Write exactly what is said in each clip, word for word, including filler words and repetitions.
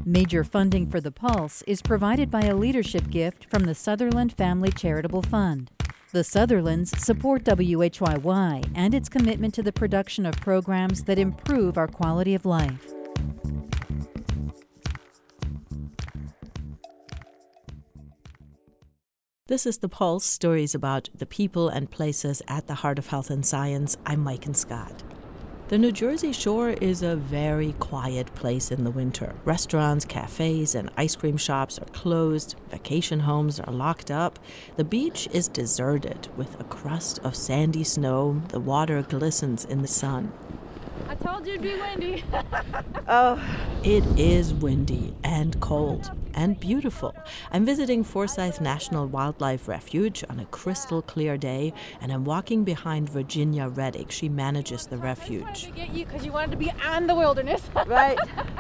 Major funding for The Pulse is provided by a leadership gift from the Sutherland Family Charitable Fund. The Sutherlands support W H Y Y and its commitment to the production of programs that improve our quality of life. This is The Pulse, stories about the people and places at the heart of health and science. I'm Maiken Scott. The New Jersey shore is a very quiet place in the winter. Restaurants, cafes, and ice cream shops are closed. Vacation homes are locked up. The beach is deserted with a crust of sandy snow. The water glistens in the sun. I told you it'd be windy. Oh, it is windy and cold and beautiful. I'm visiting Forsyth National Wildlife Refuge on a crystal clear day, and I'm walking behind Virginia Reddick. She manages the refuge. I wanted to get you because you wanted to be on the wilderness. Right.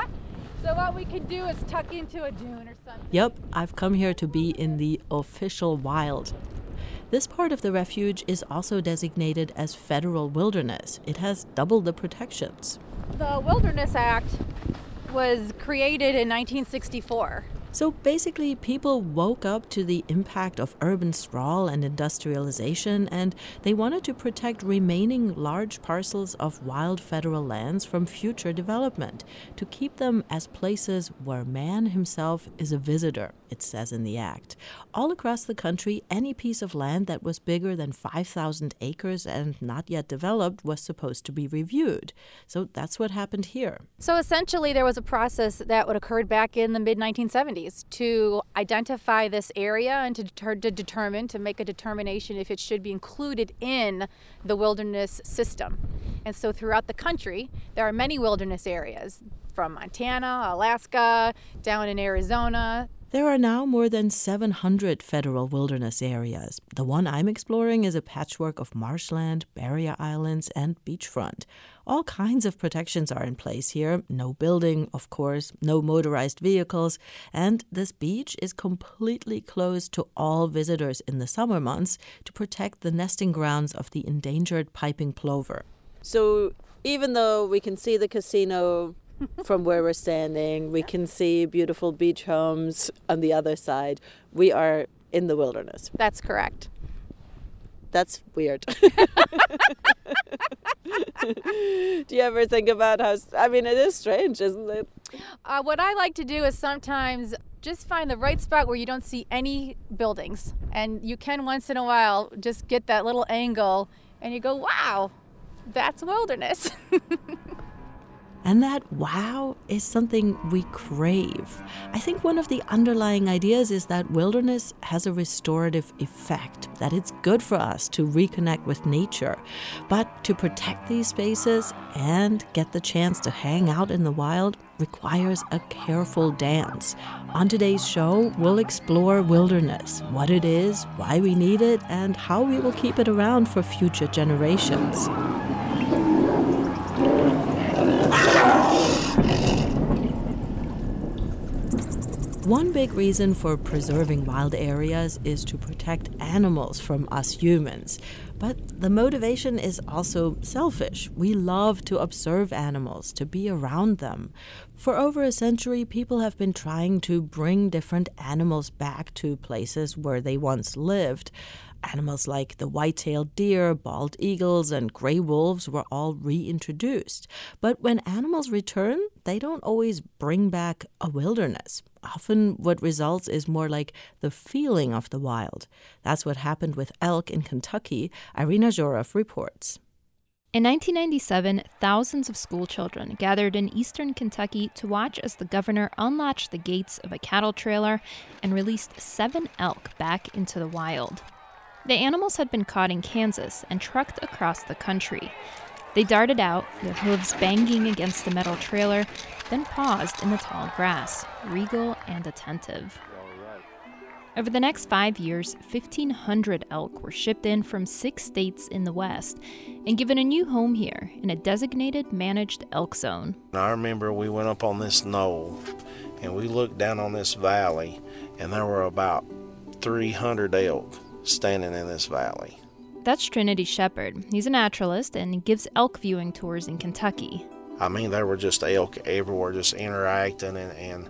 So what we can do is tuck into a dune or something. Yep, I've come here to be in the official wild. This part of the refuge is also designated as federal wilderness. It has double the protections. The Wilderness Act was created in nineteen sixty-four. So basically, people woke up to the impact of urban sprawl and industrialization, and they wanted to protect remaining large parcels of wild federal lands from future development, to keep them as places where man himself is a visitor, it says in the act. All across the country, any piece of land that was bigger than five thousand acres and not yet developed was supposed to be reviewed. So that's what happened here. So essentially, there was a process that would occurred back in the mid nineteen seventies to identify this area and to, deter- to determine, to make a determination if it should be included in the wilderness system. And so throughout the country, there are many wilderness areas, from Montana, Alaska, down in Arizona. There are now more than seven hundred federal wilderness areas. The one I'm exploring is a patchwork of marshland, barrier islands, and beachfront. All kinds of protections are in place here. No building, of course, no motorized vehicles, and this beach is completely closed to all visitors in the summer months to protect the nesting grounds of the endangered piping plover. So even though we can see the casino from where we're standing, we can see beautiful beach homes on the other side, we are in the wilderness. That's correct. That's weird. Do you ever think about how, I mean, it is strange, isn't it? Uh, what I like to do is sometimes just find the right spot where you don't see any buildings. And you can once in a while just get that little angle and you go, wow, that's wilderness. And that wow is something we crave. I think one of the underlying ideas is that wilderness has a restorative effect, that it's good for us to reconnect with nature. But to protect these spaces and get the chance to hang out in the wild requires a careful dance. On today's show, we'll explore wilderness, what it is, why we need it, and how we will keep it around for future generations. One big reason for preserving wild areas is to protect animals from us humans. But the motivation is also selfish. We love to observe animals, to be around them. For over a century, people have been trying to bring different animals back to places where they once lived. Animals like the white-tailed deer, bald eagles, and gray wolves were all reintroduced. But when animals return, they don't always bring back a wilderness. Often what results is more like the feeling of the wild. That's what happened with elk in Kentucky. Irina Zhorov reports. In nineteen ninety-seven, thousands of school children gathered in eastern Kentucky to watch as the governor unlatched the gates of a cattle trailer and released seven elk back into the wild. The animals had been caught in Kansas and trucked across the country. They darted out, their hooves banging against the metal trailer, then paused in the tall grass, regal and attentive. Over the next five years, fifteen hundred elk were shipped in from six states in the West and given a new home here in a designated managed elk zone. I remember we went up on this knoll and we looked down on this valley, and there were about three hundred elk standing in this valley. That's Trinity Shepard. He's a naturalist and gives elk viewing tours in Kentucky. I mean, there were just elk everywhere, just interacting, and, and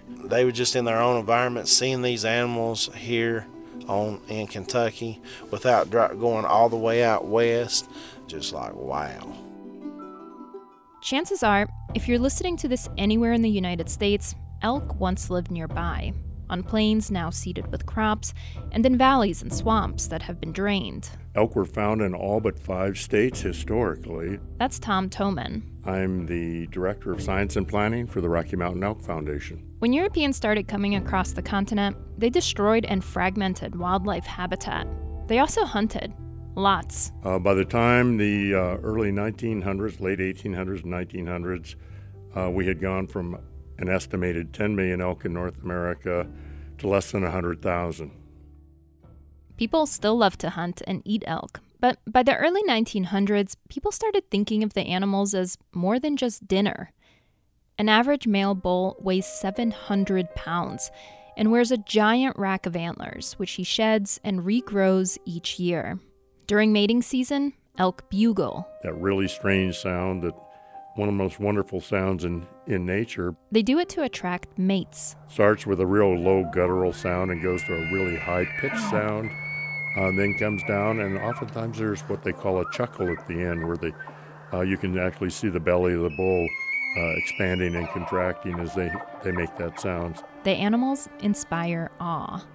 They were just in their own environment, seeing these animals here on in Kentucky without going all the way out west, just like, wow. Chances are, if you're listening to this anywhere in the United States, elk once lived nearby, on plains now seeded with crops, and in valleys and swamps that have been drained. Elk were found in all but five states historically. That's Tom Toman. I'm the Director of Science and Planning for the Rocky Mountain Elk Foundation. When Europeans started coming across the continent, they destroyed and fragmented wildlife habitat. They also hunted. Lots. Uh, by the time the uh, early nineteen hundreds, late eighteen hundreds, and nineteen hundreds, uh, we had gone from an estimated ten million elk in North America to less than one hundred thousand. People still love to hunt and eat elk, but by the early nineteen hundreds, people started thinking of the animals as more than just dinner. An average male bull weighs seven hundred pounds and wears a giant rack of antlers, which he sheds and regrows each year. During mating season, elk bugle. That really strange sound, that one of the most wonderful sounds in, in nature. They do it to attract mates. Starts with a real low guttural sound and goes to a really high-pitched sound, uh, then comes down, and oftentimes there's what they call a chuckle at the end, where they, uh, you can actually see the belly of the bull uh, expanding and contracting as they, they make that sound. The animals inspire awe.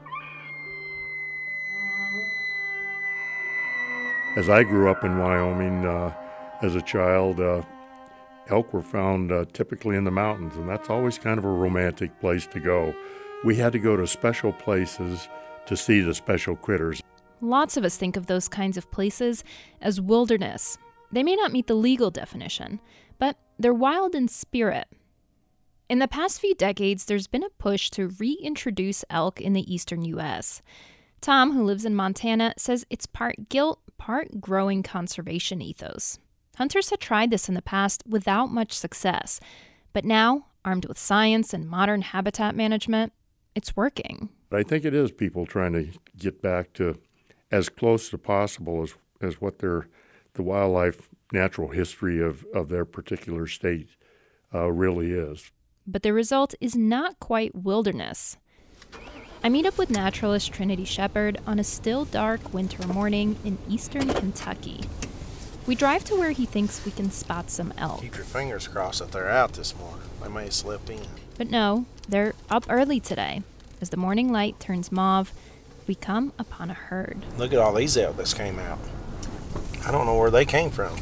As I grew up in Wyoming uh, as a child, uh, elk were found uh, typically in the mountains, and that's always kind of a romantic place to go. We had to go to special places to see the special critters. Lots of us think of those kinds of places as wilderness. They may not meet the legal definition, but they're wild in spirit. In the past few decades, there's been a push to reintroduce elk in the eastern U S. Tom, who lives in Montana, says it's part guilt, part growing conservation ethos. Hunters had tried this in the past without much success, but now, armed with science and modern habitat management, it's working. I think it is people trying to get back to as close as possible as, as what their the wildlife natural history of, of their particular state uh, really is. But the result is not quite wilderness. I meet up with naturalist Trinity Shepard on a still dark winter morning in eastern Kentucky. We drive to where he thinks we can spot some elk. Keep your fingers crossed that they're out this morning. They may slip in. But no, they're up early today. As the morning light turns mauve, we come upon a herd. Look at all these elk that came out. I don't know where they came from.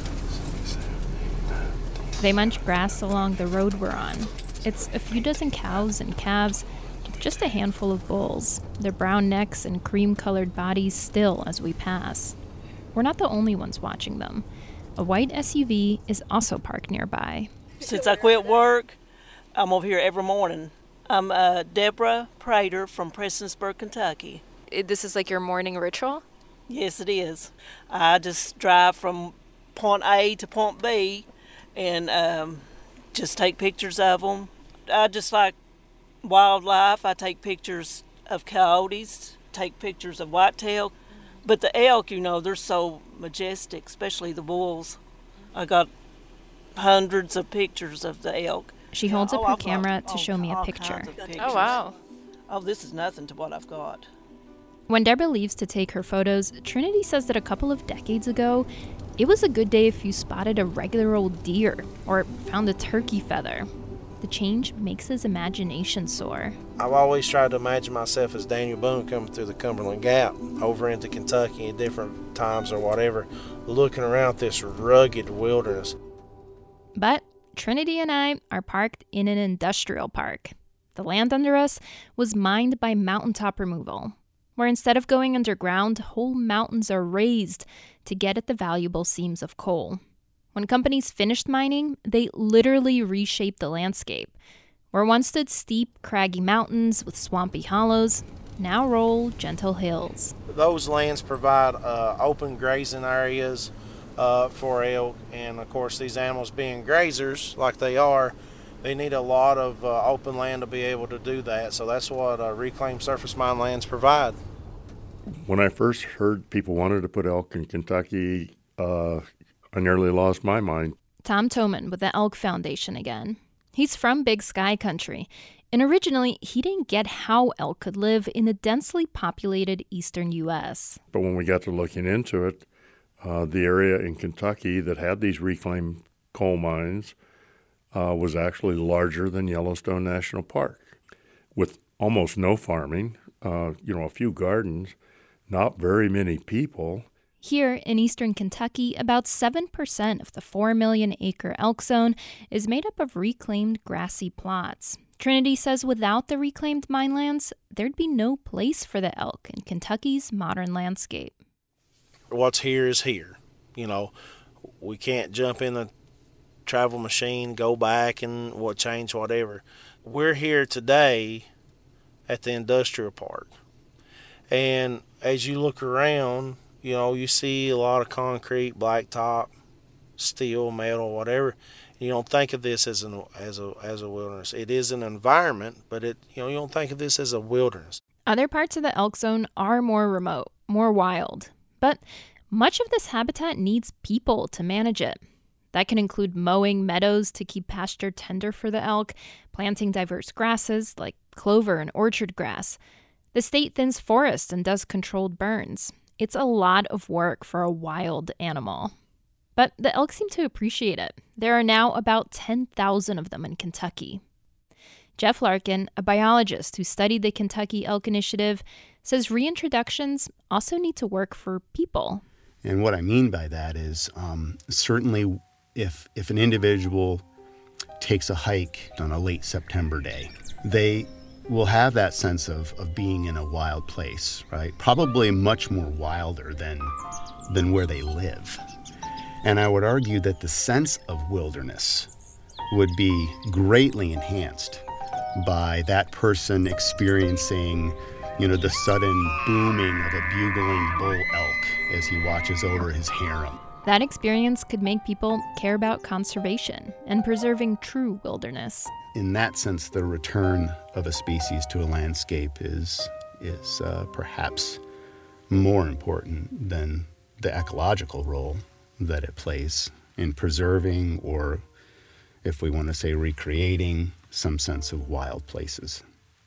They munch grass along the road we're on. It's a few dozen cows and calves, just a handful of bulls, their brown necks and cream-colored bodies still as we pass. We're not the only ones watching them. A white S U V is also parked nearby. Since I quit work, I'm over here every morning. I'm uh, Deborah Prater from Prestonsburg, Kentucky. This is like your morning ritual? Yes, it is. I just drive from point A to point B and um, just take pictures of them. I just like wildlife. I take pictures of coyotes, take pictures of whitetail. But the elk, you know, they're so majestic, especially the bulls. I got hundreds of pictures of the elk. She holds up oh, her I've camera got to all, show me a all picture. kinds of pictures. Oh, wow. Oh, this is nothing to what I've got. When Deborah leaves to take her photos, Trinity says that a couple of decades ago, it was a good day if you spotted a regular old deer or found a turkey feather. The change makes his imagination soar. I've always tried to imagine myself as Daniel Boone coming through the Cumberland Gap over into Kentucky at different times or whatever, looking around this rugged wilderness. But Trinity and I are parked in an industrial park. The land under us was mined by mountaintop removal, where instead of going underground, whole mountains are raised to get at the valuable seams of coal. When companies finished mining, they literally reshaped the landscape. Where once stood steep, craggy mountains with swampy hollows, now roll gentle hills. Those lands provide uh, open grazing areas uh, for elk, and of course these animals being grazers like they are, they need a lot of uh, open land to be able to do that, so that's what uh, reclaimed surface mine lands provide. When I first heard people wanted to put elk in Kentucky, uh, I nearly lost my mind. Tom Toman with the Elk Foundation again. He's from Big Sky Country, and originally he didn't get how elk could live in the densely populated eastern U S. But when we got to looking into it, uh, the area in Kentucky that had these reclaimed coal mines uh, was actually larger than Yellowstone National Park, with almost no farming, uh, you know, a few gardens, not very many people. Here in eastern Kentucky, about seven percent of the four million acre elk zone is made up of reclaimed grassy plots. Trinity says without the reclaimed mine lands, there'd be no place for the elk in Kentucky's modern landscape. What's here is here. You know, we can't jump in the travel machine, go back and what change whatever. We're here today at the industrial park. And as you look around, you know, you see a lot of concrete, blacktop, steel, metal, whatever. You don't think of this as an as a as a wilderness. It is an environment, but it you know you don't think of this as a wilderness. Other parts of the elk zone are more remote, more wild, but much of this habitat needs people to manage it. That can include mowing meadows to keep pasture tender for the elk, planting diverse grasses like clover and orchard grass. The state thins forests and does controlled burns. It's a lot of work for a wild animal. But the elk seem to appreciate it. There are now about ten thousand of them in Kentucky. Jeff Larkin, a biologist who studied the Kentucky Elk Initiative, says reintroductions also need to work for people. And what I mean by that is um, certainly if if an individual takes a hike on a late September day, they will have that sense of, of being in a wild place, right? Probably much more wilder than than where they live. And I would argue that the sense of wilderness would be greatly enhanced by that person experiencing, you know, the sudden booming of a bugling bull elk as he watches over his harem. That experience could make people care about conservation and preserving true wilderness. In that sense, the return of a species to a landscape is is uh, perhaps more important than the ecological role that it plays in preserving, or if we want to say recreating, some sense of wild places.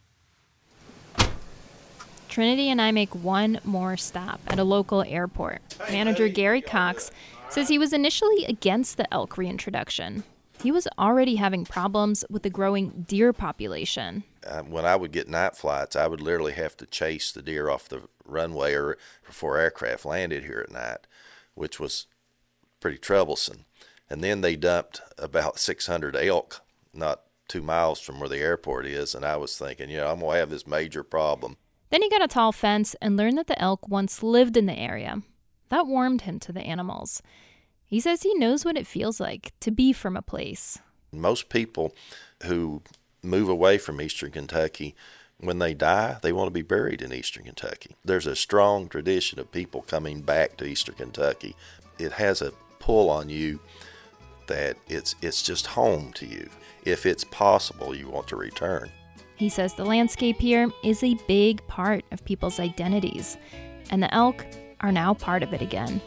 Trinity and I make one more stop at a local airport. Manager Gary Cox says he was initially against the elk reintroduction. He was already having problems with the growing deer population. Uh, when I would get night flights, I would literally have to chase the deer off the runway or before aircraft landed here at night, which was pretty troublesome. And then they dumped about six hundred elk not two miles from where the airport is, and I was thinking, you know, I'm going to have this major problem. Then he got a tall fence and learned that the elk once lived in the area. That warmed him to the animals. He says he knows what it feels like to be from a place. Most people who move away from eastern Kentucky, when they die, they want to be buried in eastern Kentucky. There's a strong tradition of people coming back to eastern Kentucky. It has a pull on you that it's it's just home to you. If it's possible, you want to return. He says the landscape here is a big part of people's identities, and the elk are now part of it again.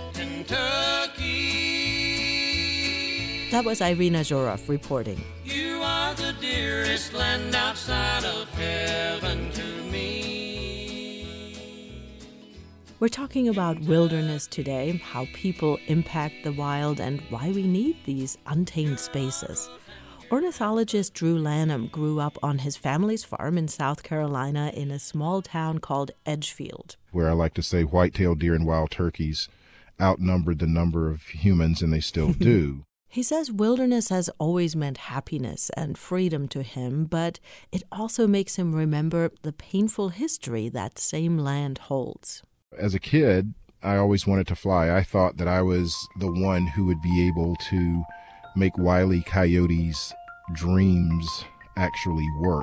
Kentucky. That was Irina Zhorov reporting. You are the dearest land outside of heaven to me. We're talking about wilderness today, how people impact the wild, and why we need these untamed spaces. Ornithologist Drew Lanham grew up on his family's farm in South Carolina in a small town called Edgefield, where I like to say white-tailed deer and wild turkeys outnumbered the number of humans, and they still do. He says wilderness has always meant happiness and freedom to him, but it also makes him remember the painful history that same land holds. As a kid, I always wanted to fly. I thought that I was the one who would be able to make Wile E. Coyote's dreams actually work.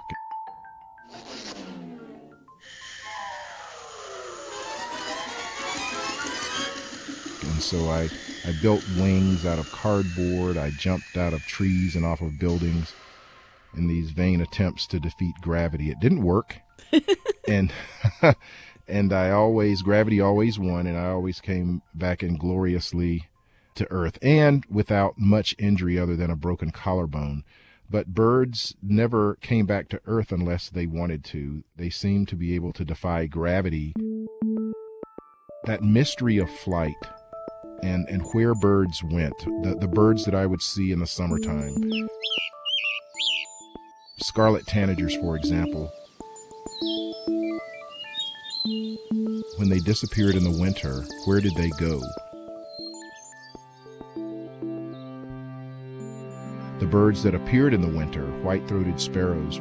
And so I, I built wings out of cardboard. I jumped out of trees and off of buildings in these vain attempts to defeat gravity. It didn't work. and and I always, gravity always won, and I always came back ingloriously to Earth, and without much injury other than a broken collarbone. But birds never came back to Earth unless they wanted to. They seemed to be able to defy gravity. That mystery of flight and, and where birds went, the, the birds that I would see in the summertime. Scarlet tanagers, for example. When they disappeared in the winter, where did they go? The birds that appeared in the winter, white-throated sparrows.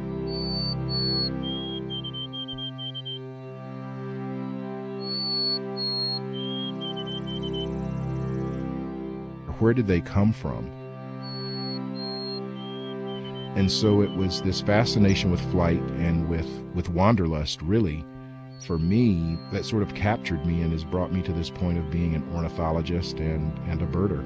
Where did they come from? And so it was this fascination with flight and with, with wanderlust, really, for me, that sort of captured me and has brought me to this point of being an ornithologist and, and a birder.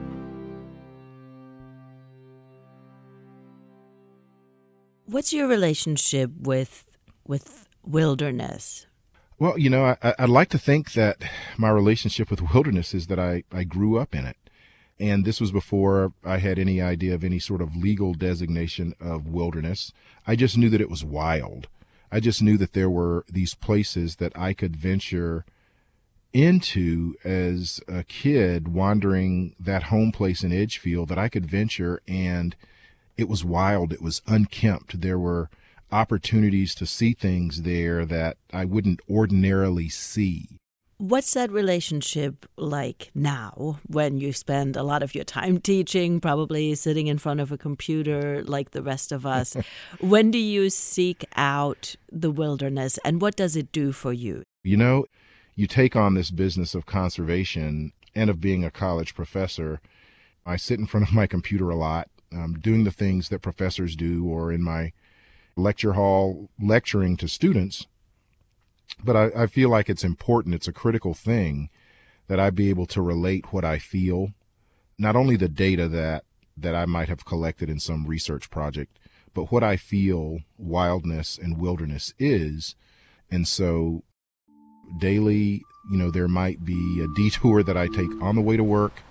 What's your relationship with with wilderness? Well, you know, I, I'd like to think that my relationship with wilderness is that I, I grew up in it. And this was before I had any idea of any sort of legal designation of wilderness. I just knew that it was wild. I just knew that there were these places that I could venture into as a kid, wandering that home place in Edgefield, that I could venture, and it was wild. It was unkempt. There were opportunities to see things there that I wouldn't ordinarily see. What's that relationship like now when you spend a lot of your time teaching, probably sitting in front of a computer like the rest of us? When do you seek out the wilderness, and what does it do for you? You know, you take on this business of conservation and of being a college professor. I sit in front of my computer a lot, um, doing the things that professors do, or in my lecture hall lecturing to students. But I, I feel like it's important, it's a critical thing that I be able to relate what I feel, not only the data that, that I might have collected in some research project, but what I feel wildness and wilderness is. And so daily, you know, there might be a detour that I take on the way to work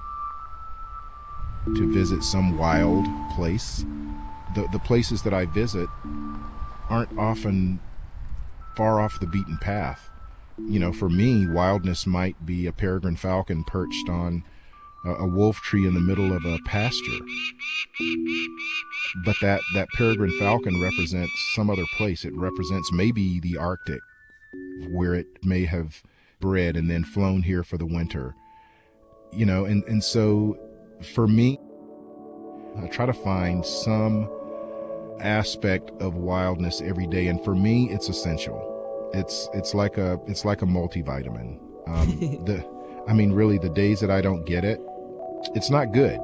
to visit some wild place. The, the places that I visit aren't often far off the beaten path. You know, for me, wildness might be a peregrine falcon perched on a, a wolf tree in the middle of a pasture. But that, that peregrine falcon represents some other place. It represents maybe the Arctic, where it may have bred and then flown here for the winter. You know, and, and so for me, I try to find some aspect of wildness every day, and for me it's essential. It's it's like a it's like a multivitamin. Um, the I mean, really, the days that I don't get it, it's not good.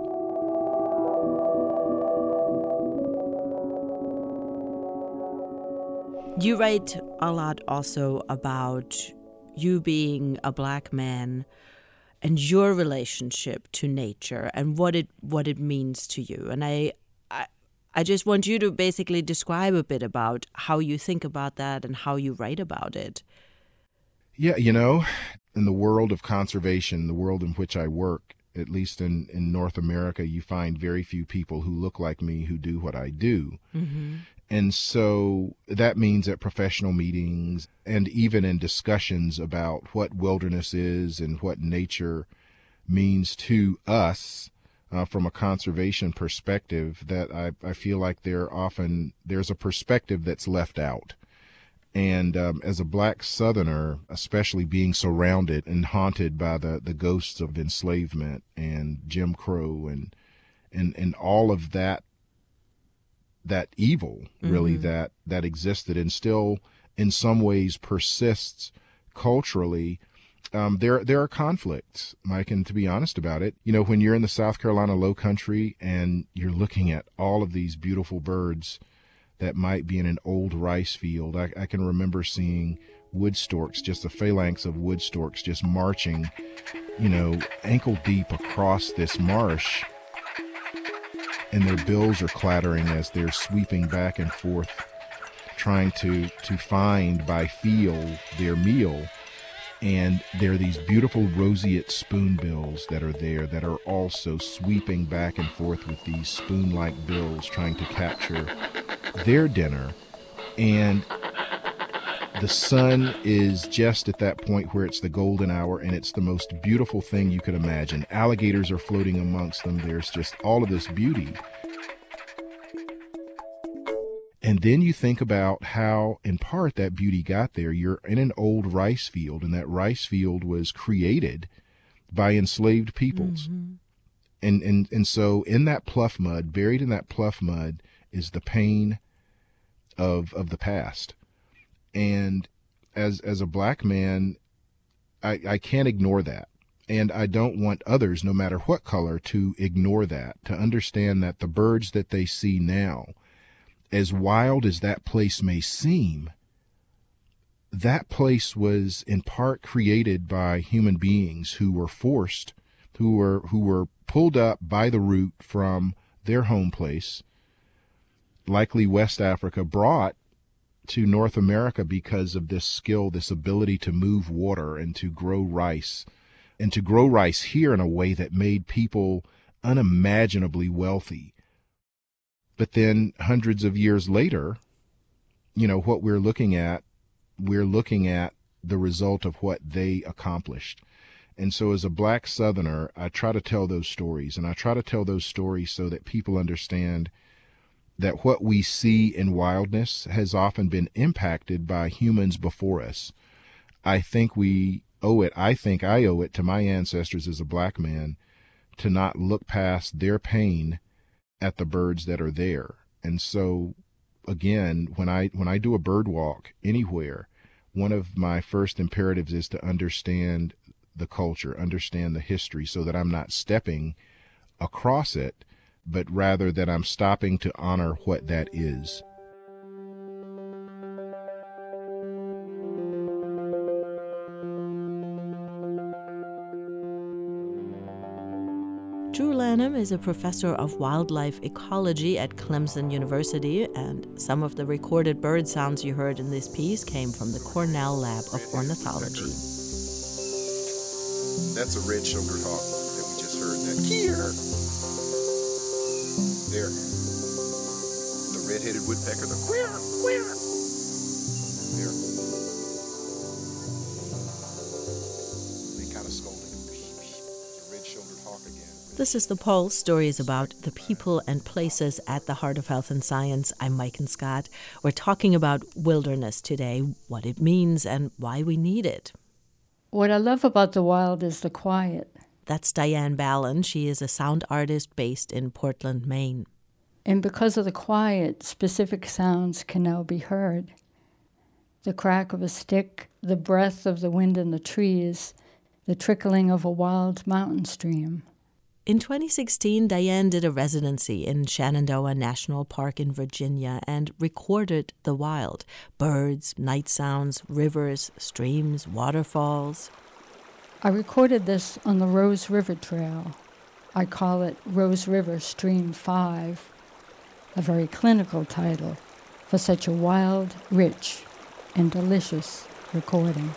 You write a lot also about you being a black man and your relationship to nature and what it what it means to you. And I, I I just want you to basically describe a bit about how you think about that and how you write about it. Yeah, you know, in the world of conservation, the world in which I work, at least in, in North America, you find very few people who look like me who do what I do. Mm-hmm. And so that means at professional meetings and even in discussions about what wilderness is and what nature means to us uh, from a conservation perspective, that I, I feel like there often there's a perspective that's left out. And um, as a black Southerner, especially being surrounded and haunted by the, the ghosts of enslavement and Jim Crow and and, and all of that that evil really mm-hmm. that that existed and still in some ways persists culturally, um, there there are conflicts, Mike, and to be honest about it, you know, when you're in the South Carolina Low Country and you're looking at all of these beautiful birds that might be in an old rice field, I, I can remember seeing wood storks, just a phalanx of wood storks just marching, you know, ankle deep across this marsh, and their bills are clattering as they're sweeping back and forth, trying to, to find by feel their meal. And there are these beautiful roseate spoonbills that are there that are also sweeping back and forth with these spoon-like bills trying to capture their dinner. And the sun is just at that point where it's the golden hour, and it's the most beautiful thing you could imagine. Alligators are floating amongst them. There's just all of this beauty. And then you think about how, in part, that beauty got there. You're in an old rice field, and that rice field was created by enslaved peoples. Mm-hmm. And, and, and so in that pluff mud, buried in that pluff mud, is the pain of, of the past. And as, as a black man, I, I can't ignore that. And I don't want others, no matter what color, to ignore that, to understand that the birds that they see now, as wild as that place may seem, that place was in part created by human beings who were forced, who were who were pulled up by the root from their home place, likely West Africa, brought to North America because of this skill, this ability to move water and to grow rice, and to grow rice here in a way that made people unimaginably wealthy. But then hundreds of years later, you know, what we're looking at, we're looking at the result of what they accomplished. And so as a black Southerner, I try to tell those stories, and I try to tell those stories so that people understand that what we see in wildness has often been impacted by humans before us. I think we owe it, I think I owe it to my ancestors as a black man to not look past their pain at the birds that are there. And so again, when I when I do a bird walk anywhere, one of my first imperatives is to understand the culture, understand the history, so that I'm not stepping across it, but rather that I'm stopping to honor what that is. Drew Lanham is a professor of wildlife ecology at Clemson University, and some of the recorded bird sounds you heard in this piece came from the Cornell Lab of Ornithology. That's a red-shouldered hawk that we just heard. That here, there, the red-headed woodpecker, the queer, queer, there. They kind of scolded him. The red-shouldered hawk again. This is The Pulse, stories about the people and places at the heart of health and science. I'm Maiken Scott. We're talking about wilderness today, what it means and why we need it. What I love about the wild is the quiet. That's Diane Ballin. She is a sound artist based in Portland, Maine. And because of the quiet, specific sounds can now be heard. The crack of a stick, the breath of the wind in the trees, the trickling of a wild mountain stream. In twenty sixteen, Diane did a residency in Shenandoah National Park in Virginia and recorded the wild. Birds, night sounds, rivers, streams, waterfalls. I recorded this on the Rose River Trail. I call it Rose River Stream five, a very clinical title for such a wild, rich, and delicious recording.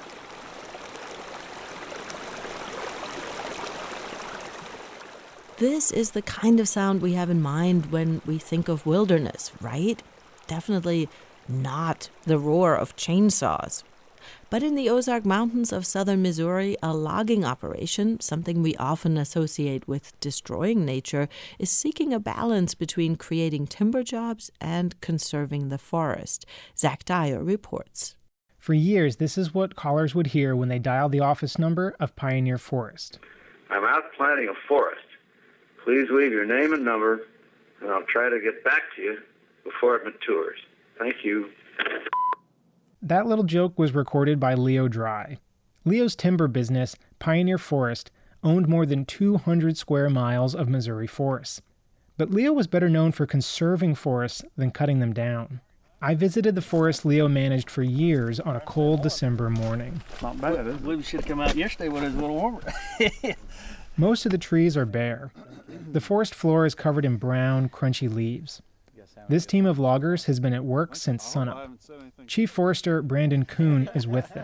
This is the kind of sound we have in mind when we think of wilderness, right? Definitely not the roar of chainsaws. But in the Ozark Mountains of southern Missouri, a logging operation, something we often associate with destroying nature, is seeking a balance between creating timber jobs and conserving the forest. Zach Dyer reports. For years, this is what callers would hear when they dialed the office number of Pioneer Forest. I'm out planting a forest. Please leave your name and number, and I'll try to get back to you before it matures. Thank you. That little joke was recorded by Leo Dry. Leo's timber business, Pioneer Forest, owned more than two hundred square miles of Missouri forests. But Leo was better known for conserving forests than cutting them down. I visited the forest Leo managed for years on a cold December morning. Not bad, is it? We should have come out yesterday when it was a little warmer. Most of the trees are bare. The forest floor is covered in brown, crunchy leaves. This team of loggers has been at work since sunup. Chief Forester Brandon Kuhn is with them.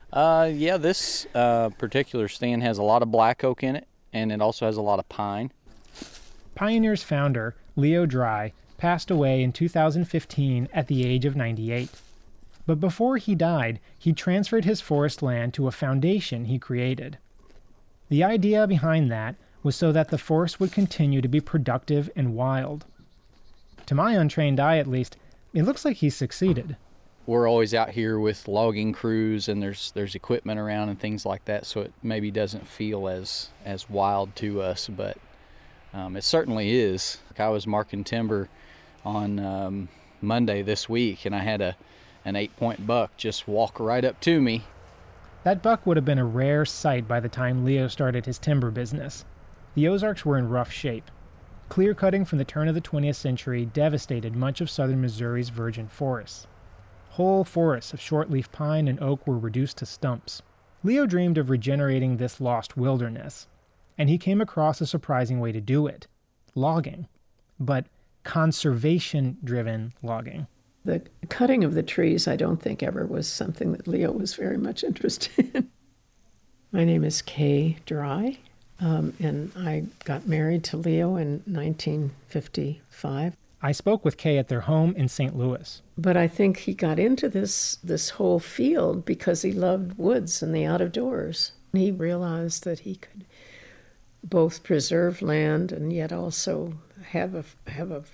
Uh, yeah, this uh, particular stand has a lot of black oak in it, and it also has a lot of pine. Pioneer's founder, Leo Dry, passed away in two thousand fifteen at the age of ninety-eight. But before he died, he transferred his forest land to a foundation he created. The idea behind that was so that the forest would continue to be productive and wild. To my untrained eye, at least, it looks like he's succeeded. We're always out here with logging crews, and there's there's equipment around and things like that, so it maybe doesn't feel as as wild to us, but um, it certainly is. I was marking timber on um, Monday this week, and I had a an eight-point buck just walk right up to me. That buck would have been a rare sight by the time Leo started his timber business. The Ozarks were in rough shape. Clear cutting from the turn of the twentieth century devastated much of southern Missouri's virgin forests. Whole forests of shortleaf pine and oak were reduced to stumps. Leo dreamed of regenerating this lost wilderness, and he came across a surprising way to do it: logging. But conservation-driven logging. The cutting of the trees, I don't think ever was something that Leo was very much interested in. My name is Kay Dry, um, and I got married to Leo in nineteen fifty-five. I spoke with Kay at their home in Saint Louis. But I think he got into this this whole field because he loved woods and the outdoors. He realized that he could both preserve land and yet also have a have a,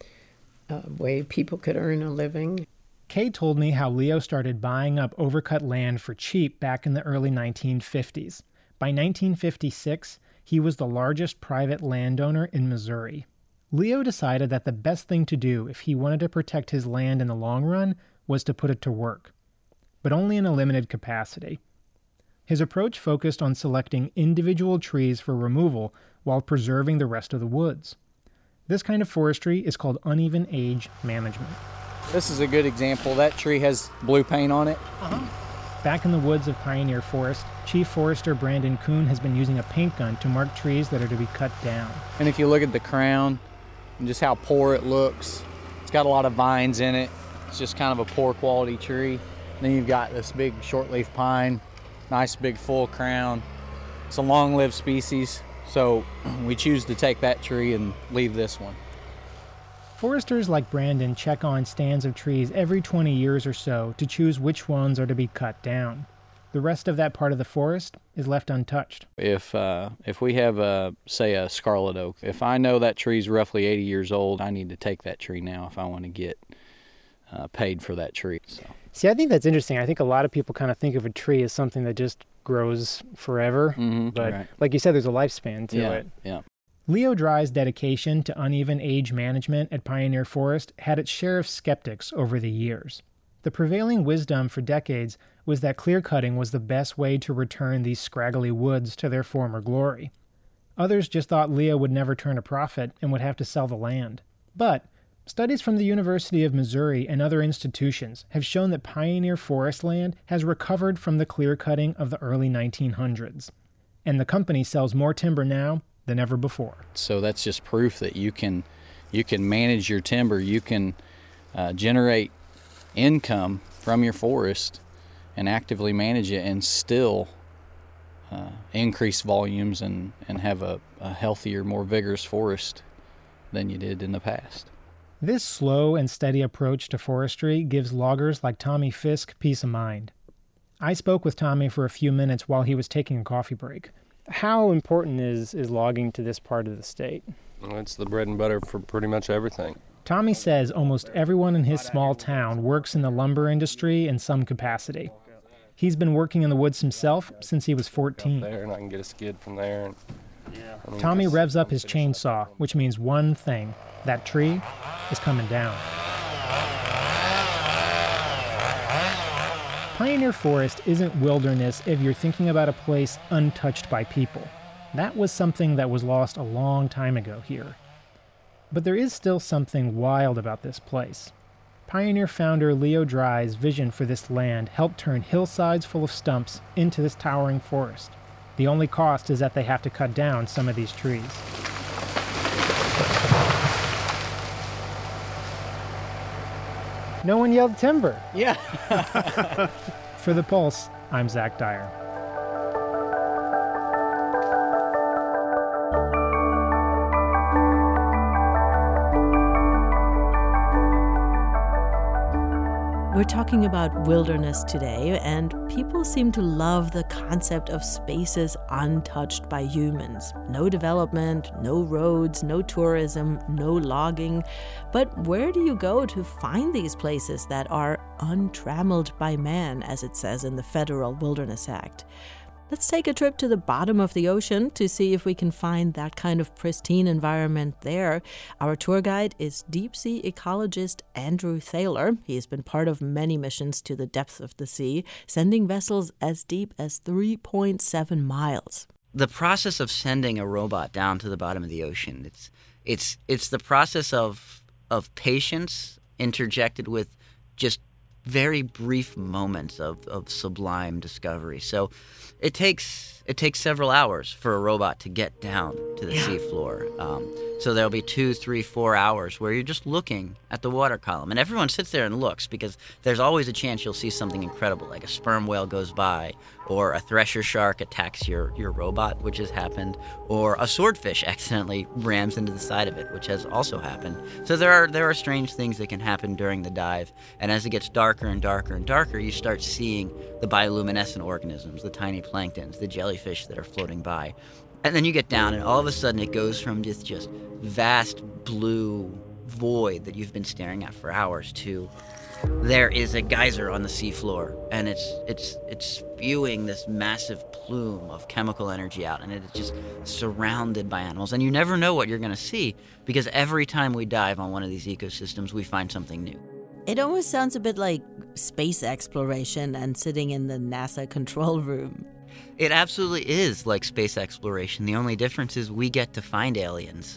a way people could earn a living. Kay told me how Leo started buying up overcut land for cheap back in the early nineteen fifties. By nineteen fifty-six, he was the largest private landowner in Missouri. Leo decided that the best thing to do if he wanted to protect his land in the long run was to put it to work, but only in a limited capacity. His approach focused on selecting individual trees for removal while preserving the rest of the woods. This kind of forestry is called uneven age management. This is a good example. That tree has blue paint on it. Uh-huh. Back in the woods of Pioneer Forest, Chief Forester Brandon Kuhn has been using a paint gun to mark trees that are to be cut down. And if you look at the crown, and just how poor it looks. It's got a lot of vines in it. It's just kind of a poor quality tree. Then you've got this big shortleaf pine, nice big full crown. It's a long-lived species, so we choose to take that tree and leave this one. Foresters like Brandon check on stands of trees every twenty years or so to choose which ones are to be cut down. The rest of that part of the forest is left untouched. If uh, if we have, a, say, a scarlet oak, if I know that tree's roughly eighty years old, I need to take that tree now if I want to get uh, paid for that tree. So. See, I think that's interesting. I think a lot of people kind of think of a tree as something that just grows forever. Mm-hmm, but right. Like you said, there's a lifespan to yeah, it. Yeah. Leo Dry's dedication to uneven age management at Pioneer Forest had its share of skeptics over the years. The prevailing wisdom for decades was that clear-cutting was the best way to return these scraggly woods to their former glory. Others just thought Leo would never turn a profit and would have to sell the land. But studies from the University of Missouri and other institutions have shown that Pioneer Forest land has recovered from the clear-cutting of the early nineteen hundreds. And the company sells more timber now than ever before. So that's just proof that you can, you can manage your timber, you can uh, generate income from your forest and actively manage it and still uh, increase volumes and, and have a, a healthier, more vigorous forest than you did in the past. This slow and steady approach to forestry gives loggers like Tommy Fisk peace of mind. I spoke with Tommy for a few minutes while he was taking a coffee break. How important is, is logging to this part of the state? Well, it's the bread and butter for pretty much everything. Tommy says almost everyone in his small town works in the lumber industry in some capacity. He's been working in the woods himself since he was fourteen. There, and I can get a skid from there. And, yeah. I mean, Tommy revs up his chainsaw, which means one thing: that tree is coming down. Pioneer Forest isn't wilderness if you're thinking about a place untouched by people. That was something that was lost a long time ago here. But there is still something wild about this place. Pioneer founder Leo Dry's vision for this land helped turn hillsides full of stumps into this towering forest. The only cost is that they have to cut down some of these trees. No one yelled timber. Yeah. For The Pulse, I'm Zach Dyer. We're talking about wilderness today, and people seem to love the concept of spaces untouched by humans. No development, no roads, no tourism, no logging. But where do you go to find these places that are untrammeled by man, as it says in the Federal Wilderness Act? Let's take a trip to the bottom of the ocean to see if we can find that kind of pristine environment there. Our tour guide is deep-sea ecologist Andrew Thaler. He has been part of many missions to the depths of the sea, sending vessels as deep as three point seven miles. The process of sending a robot down to the bottom of the ocean, it's it's it's the process of of patience interjected with just very brief moments of, of sublime discovery. So it takes it takes several hours for a robot to get down to the yeah. seafloor. Um, so there'll be two, three, four hours where you're just looking at the water column. And everyone sits there and looks because there's always a chance you'll see something incredible, like a sperm whale goes by, or a thresher shark attacks your, your robot, which has happened, or a swordfish accidentally rams into the side of it, which has also happened. So there are there are strange things that can happen during the dive. And as it gets darker and darker and darker, you start seeing the bioluminescent organisms, the tiny planktons, the jellyfish that are floating by. And then you get down, and all of a sudden it goes from this just vast blue void that you've been staring at for hours to there is a geyser on the seafloor, and it's it's it's spewing this massive plume of chemical energy out, and it's just surrounded by animals. And you never know what you're going to see, because every time we dive on one of these ecosystems, we find something new. It almost sounds a bit like space exploration and sitting in the NASA control room. It absolutely is like space exploration. The only difference is we get to find aliens.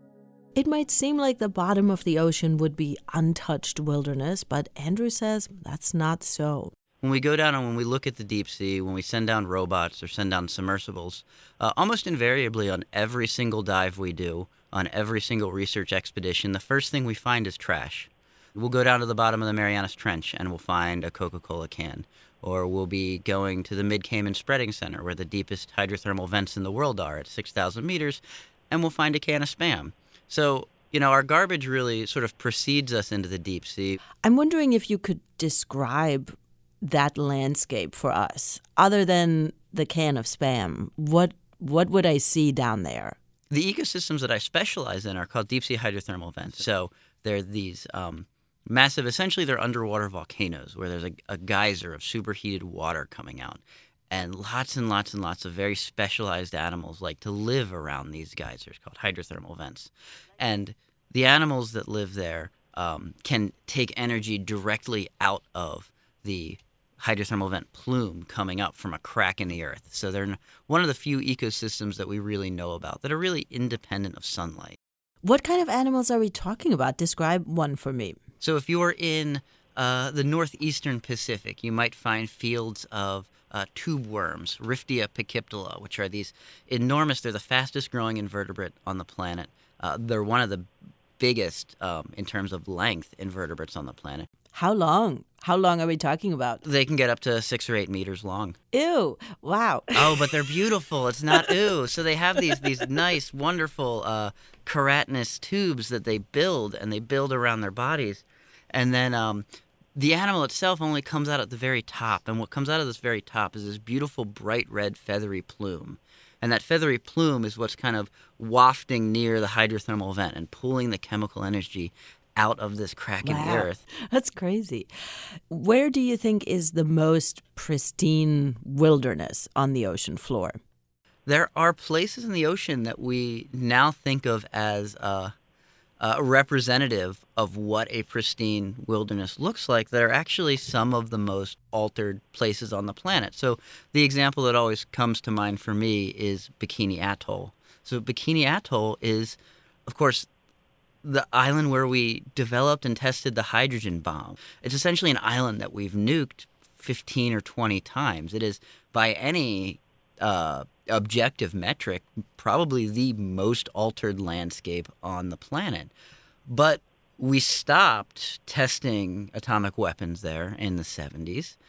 It might seem like the bottom of the ocean would be untouched wilderness, but Andrew says that's not so. When we go down and when we look at the deep sea, when we send down robots or send down submersibles, uh, almost invariably on every single dive we do, on every single research expedition, the first thing we find is trash. We'll go down to the bottom of the Marianas Trench and we'll find a Coca-Cola can. Or we'll be going to the Mid-Cayman Spreading Center, where the deepest hydrothermal vents in the world are at six thousand meters, and we'll find a can of Spam. So, you know, our garbage really sort of precedes us into the deep sea. I'm wondering if you could describe that landscape for us. Other than the can of Spam, what what would I see down there? The ecosystems that I specialize in are called deep-sea hydrothermal vents. So they're these um, massive, essentially they're underwater volcanoes where there's a, a geyser of superheated water coming out. And lots and lots and lots of very specialized animals like to live around these geysers called hydrothermal vents. And the animals that live there um, can take energy directly out of the hydrothermal vent plume coming up from a crack in the earth. So they're one of the few ecosystems that we really know about that are really independent of sunlight. What kind of animals are we talking about? Describe one for me. So if you're in uh, the northeastern Pacific, you might find fields of uh, tube worms, Riftia pachyptala, which are these enormous, they're the fastest growing invertebrate on the planet. Uh, they're one of the biggest, um, in terms of length, invertebrates on the planet. How long? How long are we talking about? They can get up to six or eight meters long. Ew. Wow. Oh, but they're beautiful. It's not ew. So they have these these nice, wonderful uh, keratinous tubes that they build, and they build around their bodies. And then um, the animal itself only comes out at the very top. And what comes out of this very top is this beautiful, bright red, feathery plume. And that feathery plume is what's kind of wafting near the hydrothermal vent and pulling the chemical energy out of this crack wow. in the earth. That's crazy. Where do you think is the most pristine wilderness on the ocean floor? There are places in the ocean that we now think of as uh, uh, representative of what a pristine wilderness looks like that are actually some of the most altered places on the planet. So the example that always comes to mind for me is Bikini Atoll. So Bikini Atoll is, of course, the island where we developed and tested the hydrogen bomb. It's essentially an island that we've nuked fifteen or twenty times. It is, by any uh, objective metric, probably the most altered landscape on the planet. But we stopped testing atomic weapons there in the seventies.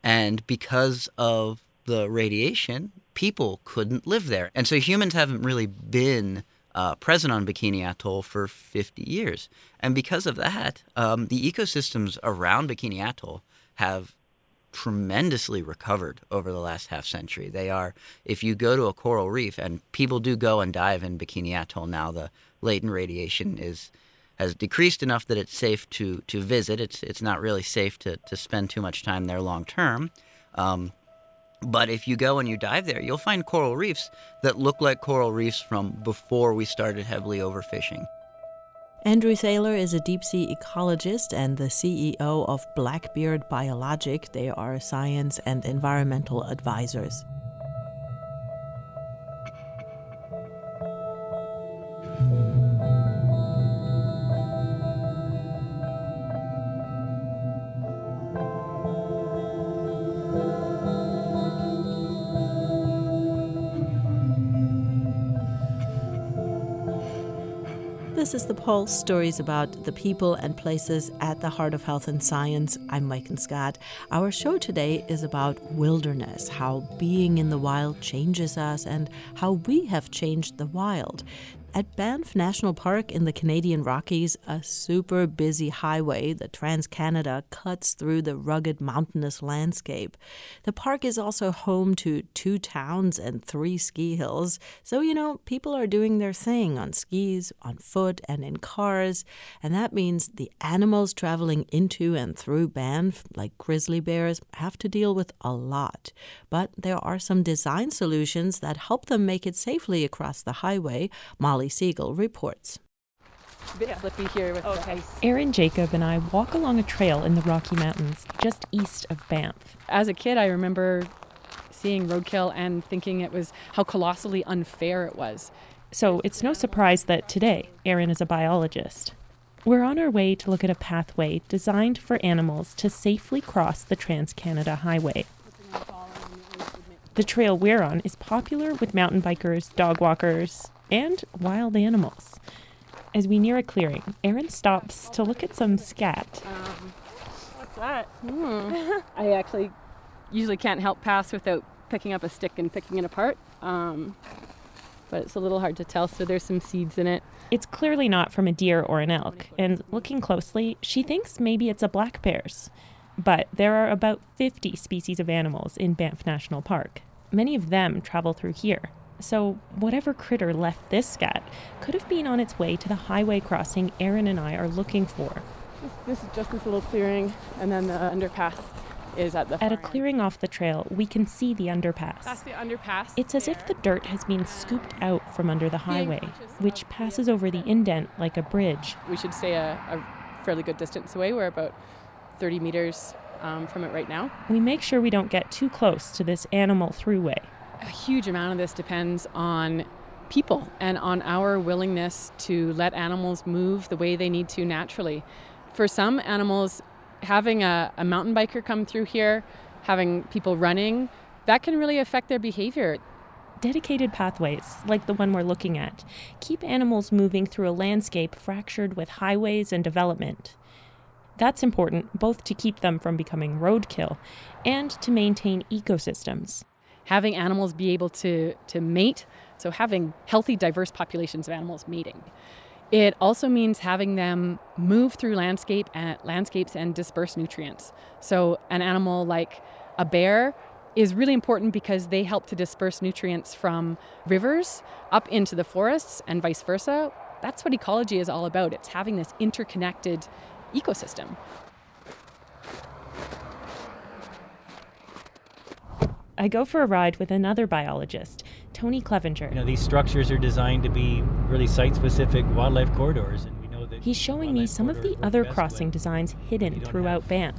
And because of the radiation, people couldn't live there. And so humans haven't really been uh, present on Bikini Atoll for fifty years. And because of that, um, the ecosystems around Bikini Atoll have tremendously recovered over the last half century. They are, if you go to a coral reef, and people do go and dive in Bikini Atoll now, the latent radiation is has decreased enough that it's safe to to visit. It's it's not really safe to, to spend too much time there long term. Um, but if you go and you dive there, you'll find coral reefs that look like coral reefs from before we started heavily overfishing. Andrew Thaler is a deep-sea ecologist and the C E O of Blackbeard Biologic. They are science and environmental advisors. This is The Pulse, stories about the people and places at the heart of health and science. I'm Maiken Scott. Our show today is about wilderness, how being in the wild changes us and how we have changed the wild. At Banff National Park in the Canadian Rockies, a super busy highway, the Trans-Canada, cuts through the rugged mountainous landscape. The park is also home to two towns and three ski hills. So, you know, people are doing their thing on skis, on foot, and in cars. And that means the animals traveling into and through Banff, like grizzly bears, have to deal with a lot. But there are some design solutions that help them make it safely across the highway. Molly Siegel reports. A bit slippy here with the ice. Erin Jacob and I walk along a trail in the Rocky Mountains, just east of Banff. As a kid, I remember seeing roadkill and thinking it was how colossally unfair it was. So it's no surprise that today, Erin is a biologist. We're on our way to look at a pathway designed for animals to safely cross the Trans-Canada Highway. The trail we're on is popular with mountain bikers, dog walkers, and wild animals. As we near a clearing, Erin stops to look at some scat. Um, what's that? Hmm. I actually usually can't help pass without picking up a stick and picking it apart. Um, but it's a little hard to tell, so there's some seeds in it. It's clearly not from a deer or an elk, and looking closely, she thinks maybe it's a black bear's. But there are about fifty species of animals in Banff National Park. Many of them travel through here. So whatever critter left this scat could have been on its way to the highway crossing Erin and I are looking for. This, this is just this little clearing, and then the underpass is at the At a clearing off the trail, we can see the underpass. That's the underpass. It's as if the dirt has been scooped out from under the highway, which passes over the indent like a bridge. We should stay a, a fairly good distance away. We're about thirty meters um, from it right now. We make sure we don't get too close to this animal throughway. A huge amount of this depends on people and on our willingness to let animals move the way they need to naturally. For some animals, having a, a mountain biker come through here, having people running, that can really affect their behavior. Dedicated pathways, like the one we're looking at, keep animals moving through a landscape fractured with highways and development. That's important both to keep them from becoming roadkill and to maintain ecosystems. Having animals be able to, to mate, so having healthy, diverse populations of animals mating. It also means having them move through landscape and landscapes and disperse nutrients. So an animal like a bear is really important because they help to disperse nutrients from rivers up into the forests and vice versa. That's what ecology is all about. It's having this interconnected ecosystem. I go for a ride with another biologist, Tony Clevenger. You know, these structures are designed to be really site-specific wildlife corridors, and we know that he's showing me some of the other crossing designs hidden throughout Banff.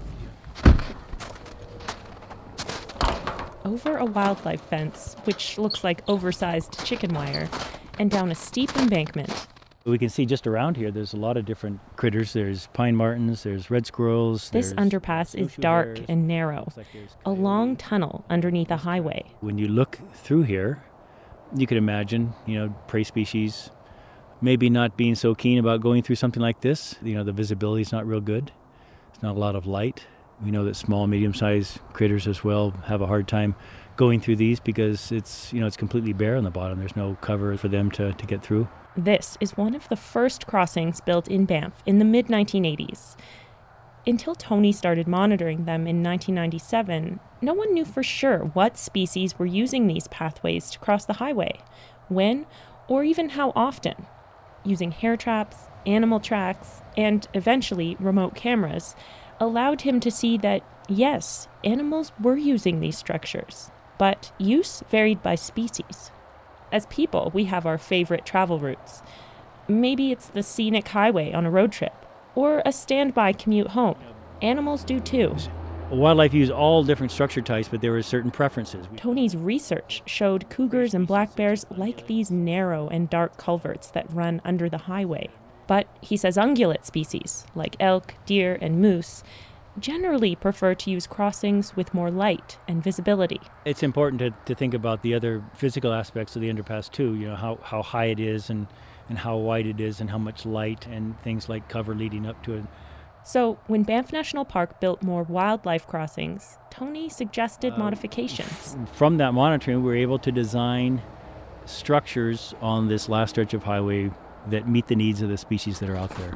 Over a wildlife fence, which looks like oversized chicken wire, and down a steep embankment. We can see just around here there's a lot of different critters. There's pine martens, there's red squirrels. This underpass is dark hares. and narrow, like a long tunnel underneath a highway. When you look through here, you could imagine, you know, prey species maybe not being so keen about going through something like this. You know, the visibility is not real good. There's not a lot of light. We know that small, medium-sized critters as well have a hard time going through these because it's, you know, it's completely bare on the bottom. There's no cover for them to, to get through. This is one of the first crossings built in Banff in the mid nineteen eighties. Until Tony started monitoring them in nineteen ninety-seven, no one knew for sure what species were using these pathways to cross the highway, when, or even how often. Using hair traps, animal tracks, and eventually remote cameras allowed him to see that, yes, animals were using these structures, but use varied by species. As people, we have our favorite travel routes. Maybe it's the scenic highway on a road trip, or a standby commute home. Animals do too. Wildlife use all different structure types, but there are certain preferences. Tony's research showed cougars and black bears like these narrow and dark culverts that run under the highway. But he says ungulate species, like elk, deer, and moose, generally prefer to use crossings with more light and visibility. It's important to, to think about the other physical aspects of the underpass too, you know, how, how high it is and, and how wide it is and how much light and things like cover leading up to it. So when Banff National Park built more wildlife crossings, Tony suggested uh, modifications. From that monitoring, we were able to design structures on this last stretch of highway that meet the needs of the species that are out there.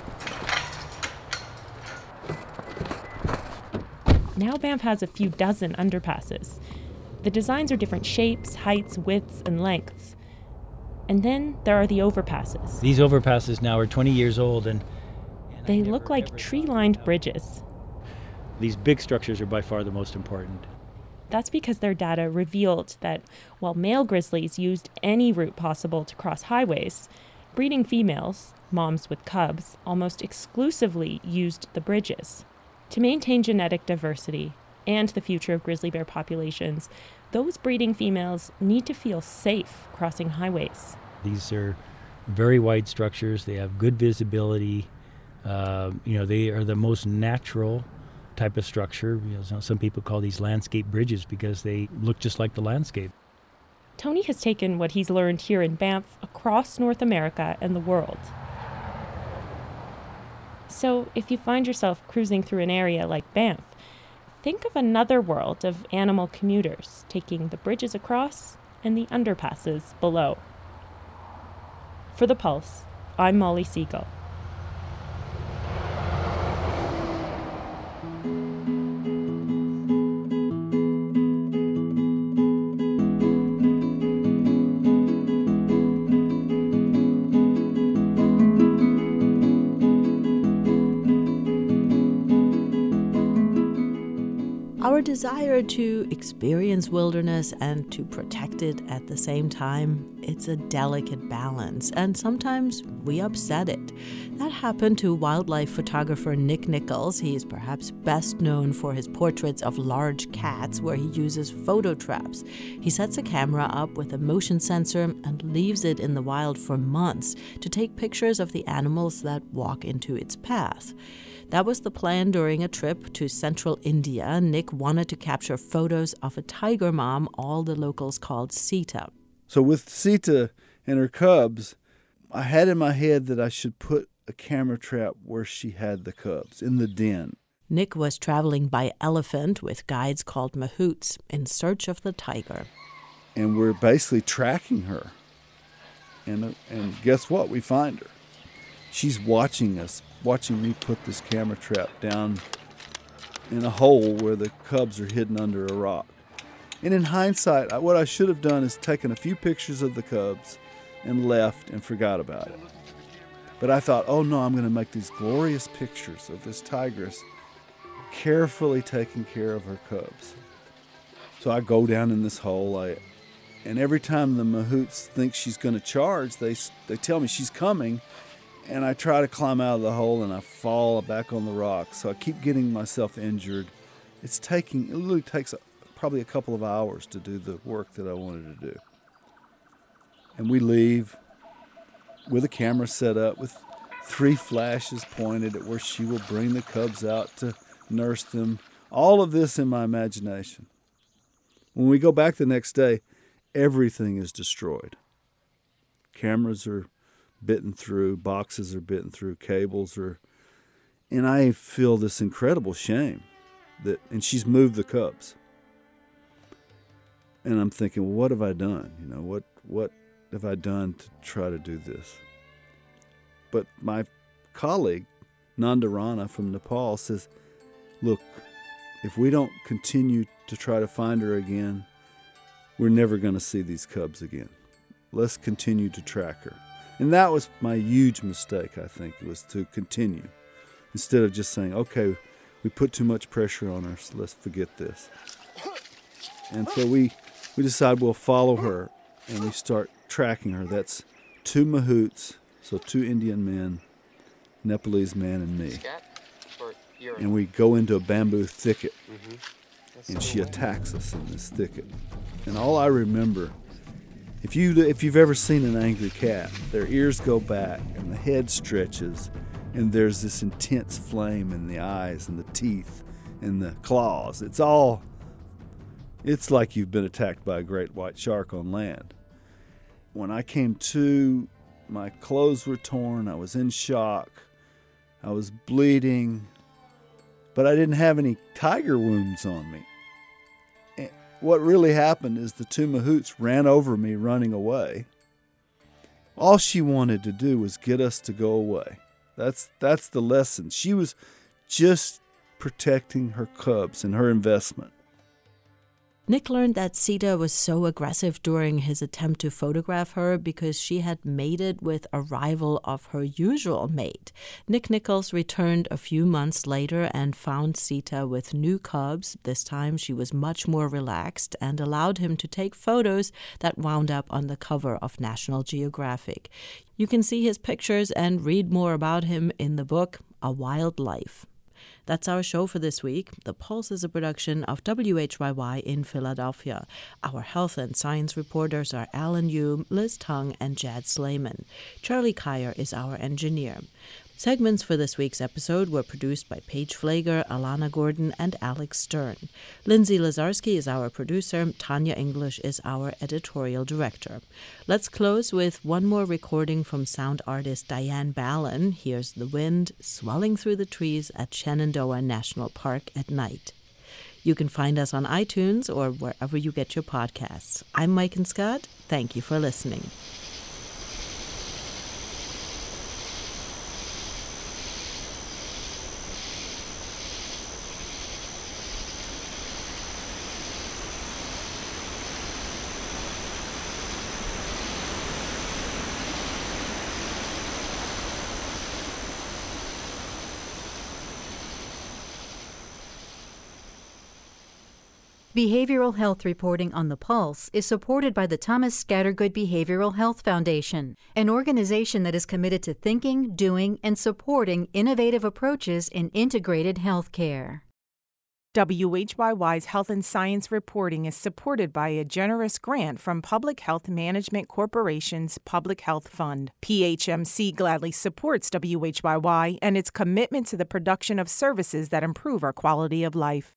Now Banff has a few dozen underpasses. The designs are different shapes, heights, widths, and lengths. And then there are the overpasses. These overpasses now are twenty years old, and, and they never, look like tree-lined bridges. These big structures are by far the most important. That's because their data revealed that while male grizzlies used any route possible to cross highways, breeding females, moms with cubs, almost exclusively used the bridges. To maintain genetic diversity and the future of grizzly bear populations, those breeding females need to feel safe crossing highways. These are very wide structures. They have good visibility. Uh, you know, they are the most natural type of structure. You know, some people call these landscape bridges because they look just like the landscape. Tony has taken what he's learned here in Banff across North America and the world. So if you find yourself cruising through an area like Banff, think of another world of animal commuters taking the bridges across and the underpasses below. For The Pulse, I'm Molly Siegel. Our desire to experience wilderness and to protect it at the same time, it's a delicate balance, and sometimes we upset it. That happened to wildlife photographer Nick Nichols. He is perhaps best known for his portraits of large cats where he uses photo traps. He sets a camera up with a motion sensor and leaves it in the wild for months to take pictures of the animals that walk into its path. That was the plan during a trip to central India. Nick wanted to capture photos of a tiger mom all the locals called Sita. So with Sita and her cubs, I had in my head that I should put a camera trap where she had the cubs, in the den. Nick was traveling by elephant with guides called mahouts in search of the tiger. And we're basically tracking her. And, and guess what? We find her. She's watching us, watching me put this camera trap down in a hole where the cubs are hidden under a rock. And in hindsight, what I should have done is taken a few pictures of the cubs and left and forgot about it. But I thought, oh no, I'm going to make these glorious pictures of this tigress carefully taking care of her cubs. So I go down in this hole, I, and every time the mahouts think she's going to charge, they they tell me she's coming. And I try to climb out of the hole and I fall back on the rock. So I keep getting myself injured. It's taking, it literally takes a, probably a couple of hours to do the work that I wanted to do. And we leave with a camera set up with three flashes pointed at where she will bring the cubs out to nurse them. All of this in my imagination. When we go back the next day, everything is destroyed. Cameras are bitten through, boxes are bitten through, cables are, and I feel this incredible shame. that, and she's moved the cubs. And I'm thinking, well, what have I done? You know, what what have I done to try to do this? But my colleague, Nanda Rana from Nepal, says, look, if we don't continue to try to find her again, we're never going to see these cubs again. Let's continue to track her. And that was my huge mistake, I think, was to continue. Instead of just saying, okay, we put too much pressure on her, so let's forget this. And so we, we decide we'll follow her, and we start tracking her. That's two mahouts, so two Indian men, Nepalese man and me. And we go into a bamboo thicket, and she attacks us in this thicket. And all I remember, if, you, if you've ever seen an angry cat, their ears go back, and the head stretches, and there's this intense flame in the eyes and the teeth and the claws. It's all, it's like you've been attacked by a great white shark on land. When I came to, my clothes were torn, I was in shock, I was bleeding, but I didn't have any tiger wounds on me. And what really happened is the two mahouts ran over me running away. All she wanted to do was get us to go away. That's that's the lesson. She was just protecting her cubs and her investment. Nick learned that Sita was so aggressive during his attempt to photograph her because she had mated with a rival of her usual mate. Nick Nichols returned a few months later and found Sita with new cubs. This time she was much more relaxed and allowed him to take photos that wound up on the cover of National Geographic. You can see his pictures and read more about him in the book, A Wild Life. That's our show for this week. The Pulse is a production of W H Y Y in Philadelphia. Our health and science reporters are Alan Yu, Liz Tung, and Jad Slayman. Charlie Kyer is our engineer. Segments for this week's episode were produced by Paige Flager, Alana Gordon, and Alex Stern. Lindsay Lazarski is our producer. Tanya English is our editorial director. Let's close with one more recording from sound artist Diane Ballin. Here's the wind swelling through the trees at Shenandoah National Park at night. You can find us on iTunes or wherever you get your podcasts. I'm Mike and Scott. Thank you for listening. Behavioral health reporting on The Pulse is supported by the Thomas Scattergood Behavioral Health Foundation, an organization that is committed to thinking, doing, and supporting innovative approaches in integrated health care. W H Y Y's Health and Science reporting is supported by a generous grant from Public Health Management Corporation's Public Health Fund. P H M C gladly supports W H Y Y and its commitment to the production of services that improve our quality of life.